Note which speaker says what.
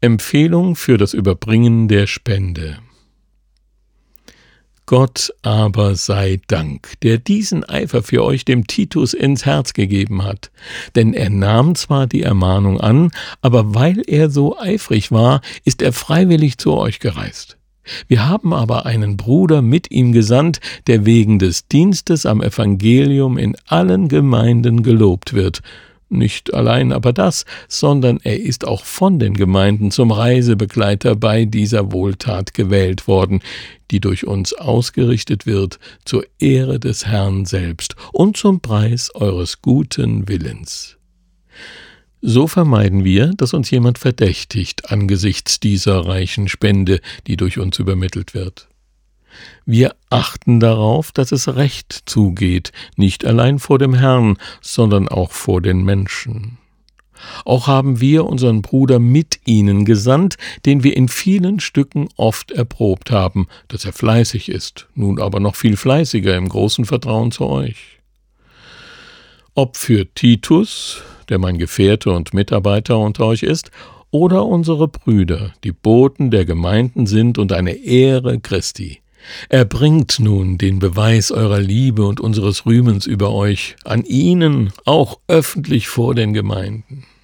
Speaker 1: Empfehlung für das Überbringen der Spende. Gott aber sei Dank, der diesen Eifer für euch dem Titus ins Herz gegeben hat. Denn er nahm zwar die Ermahnung an, aber weil er so eifrig war, ist er freiwillig zu euch gereist. Wir haben aber einen Bruder mit ihm gesandt, der wegen des Dienstes am Evangelium in allen Gemeinden gelobt wird. Nicht allein aber das, sondern er ist auch von den Gemeinden zum Reisebegleiter bei dieser Wohltat gewählt worden, die durch uns ausgerichtet wird, zur Ehre des Herrn selbst und zum Preis eures guten Willens. So vermeiden wir, dass uns jemand verdächtigt angesichts dieser reichen Spende, die durch uns übermittelt wird. Wir achten darauf, dass es recht zugeht, nicht allein vor dem Herrn, sondern auch vor den Menschen. Auch haben wir unseren Bruder mit ihnen gesandt, den wir in vielen Stücken oft erprobt haben, dass er fleißig ist, nun aber noch viel fleißiger im großen Vertrauen zu euch. Ob für Titus, der mein Gefährte und Mitarbeiter unter euch ist, oder unsere Brüder, die Boten der Gemeinden sind und eine Ehre Christi. Erbringt nun den Beweis eurer Liebe und unseres Rühmens über euch, an ihnen, auch öffentlich vor den Gemeinden.